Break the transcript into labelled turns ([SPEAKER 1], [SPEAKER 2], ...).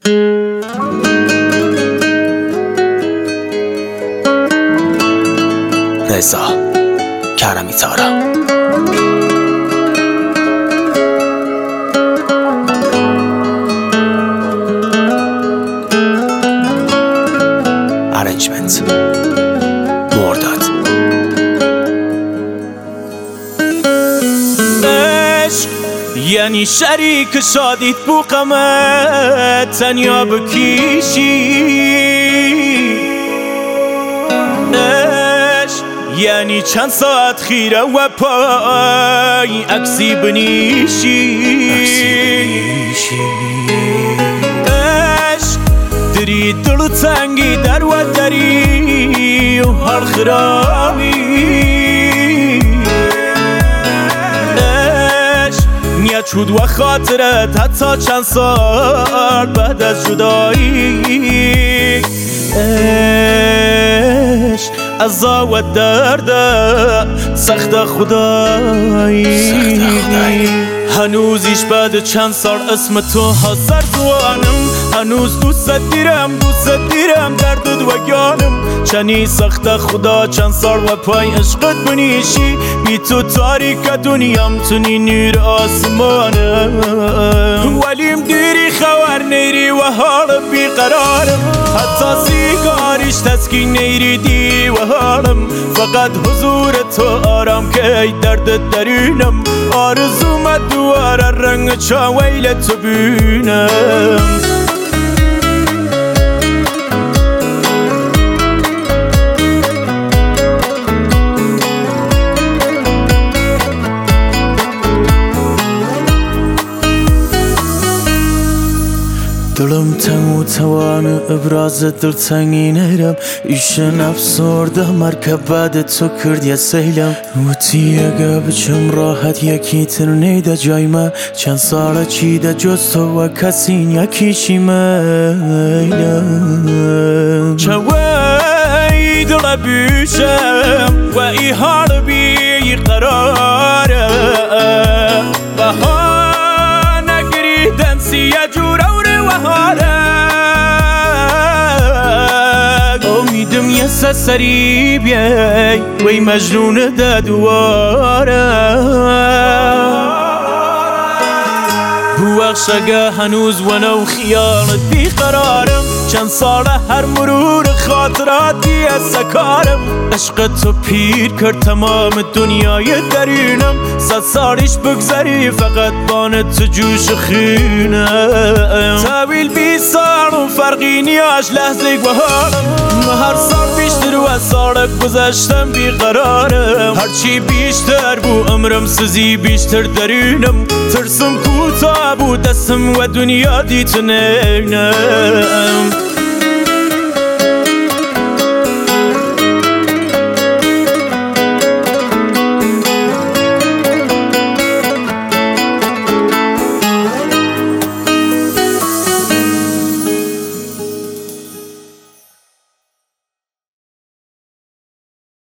[SPEAKER 1] رضا کرمی تارا. ارنجمنت مرداد.
[SPEAKER 2] عشق یعنی شریک شادیت بو غمت تنیا بکیشی. یعنی چند ساعت خیره و پای عکسی بنیشی. عشق دری دلو تنگی در و دری و حال خرابی. عشق نیت شد و خاطرت حتی چند سال بعد از جدایی. عشق عزا و درد سخت خدایی. هنوزیش بعد چند سال اسم تو حاضر زوانم. هنوز دوست دیرم دردت و گانم. چنی سخت خدا چند سال و پای عشقت بنیشی. بی تو تاریک دنیام تونی نور آسمانم. ولیم دیری خبر نیری و حال بیقرارم. حتی سیگاریش تسکین نیری دی و حالم. فقط حضور تو آرام که درد درونم. آرزومت دواره رنگ چاویل تو بینم. دلم تنگ و توان ابراز دلتنگی نیرم. ایشن افسرده مرکب بعد تو کرد یه سیلم. وطی اگه بچم راحت یکی تر نیده جای من. چند ساله چیده جز تو و کسین یکیشی میلم. چوی دل بیشم و ای حال بی قراره. بها نگریدن سیه جوره امیدم یه سری بیای وی مجنون ده دواره. بوخشگه هنوز ونو خیالت بیقرارم. چند ساله هر مرور خاطراتی از سکارم. عشق تو پیر کرد تمام دنیای درونم. 100 سالیش بگذری فقط بان تو جوش خینم. طویل 20 سال و فرقی نیاش لحظه گوهارم. هر سال بیشتر و سال گذشتم بیقرارم. هرچی بیشتر بو عمرم سزی بیشتر درونم. ترسم کوتاه بود دستم و دنیا دیت نینم.